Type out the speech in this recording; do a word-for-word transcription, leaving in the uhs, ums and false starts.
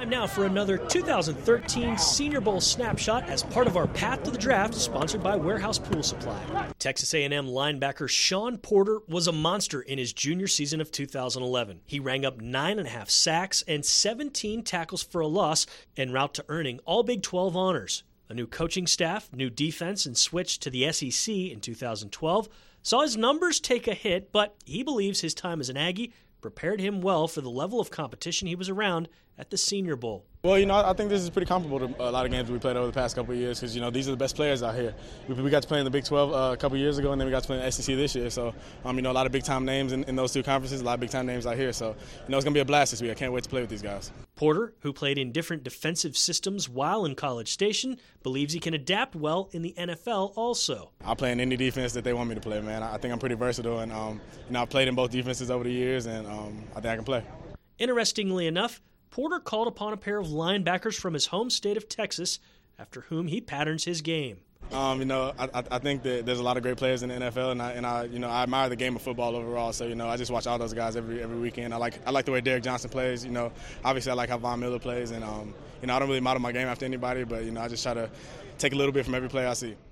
Time now for another two thousand thirteen Senior Bowl snapshot as part of our Path to the Draft, sponsored by Warehouse Pool Supply. Texas A and M linebacker Shawn Porter was a monster in his junior season of two thousand eleven. He rang up nine and a half sacks and seventeen tackles for a loss en route to earning all Big twelve honors. A new coaching staff, new defense, and switch to the S E C in two thousand twelve saw his numbers take a hit, but he believes his time as an Aggie prepared him well for the level of competition he was around at the Senior Bowl. Well, you know, I think this is pretty comparable to a lot of games we played over the past couple of years because, you know, these are the best players out here. We, we got to play in the Big twelve uh, a couple of years ago, and then we got to play in the S E C this year. So, um, you know, a lot of big-time names in, in those two conferences, a lot of big-time names out here. So, you know, it's going to be a blast this week. I can't wait to play with these guys. Porter, who played in different defensive systems while in College Station, believes he can adapt well in the N F L also. I'll play in any defense that they want me to play, man. I think I'm pretty versatile, and, um, you know, I've played in both defenses over the years, and um, I think I can play. Interestingly enough, Porter called upon a pair of linebackers from his home state of Texas, after whom he patterns his game. Um, you know, I, I think that there's a lot of great players in the N F L, and I, and I, you know, I admire the game of football overall. So, you know, I just watch all those guys every every weekend. I like I like the way Derek Johnson plays. You know, obviously I like how Von Miller plays, and um, you know, I don't really model my game after anybody, but you know, I just try to take a little bit from every play I see.